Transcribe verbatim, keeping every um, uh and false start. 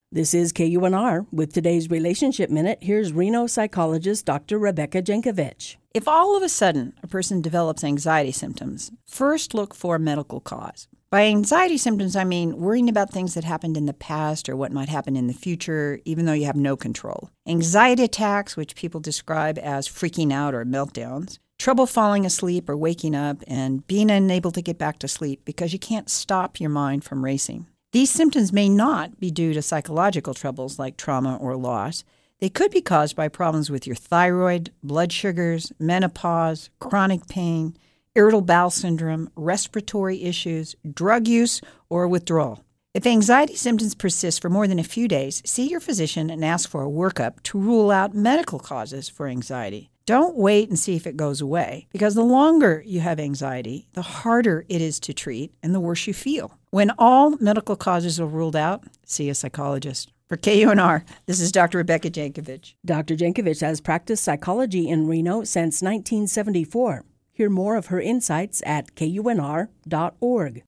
This is K U N R. With today's Relationship Minute, here's Reno psychologist Doctor Rebecca Jankovic. If all of a sudden a person develops anxiety symptoms, first look for a medical cause. By anxiety symptoms, I mean worrying about things that happened in the past or what might happen in the future, even though you have no control. Anxiety attacks, which people describe as freaking out or meltdowns. Trouble falling asleep or waking up, and being unable to get back to sleep because you can't stop your mind from racing. These symptoms may not be due to psychological troubles like trauma or loss. They could be caused by problems with your thyroid, blood sugars, menopause, chronic pain, irritable bowel syndrome, respiratory issues, drug use, or withdrawal. If anxiety symptoms persist for more than a few days, see your physician and ask for a workup to rule out medical causes for anxiety. Don't wait and see if it goes away, because the longer you have anxiety, the harder it is to treat and the worse you feel. When all medical causes are ruled out, see a psychologist. For K U N R, this is Doctor Rebecca Jankovic. Doctor Jankovic has practiced psychology in Reno since nineteen seventy-four. Hear more of her insights at K U N R dot org.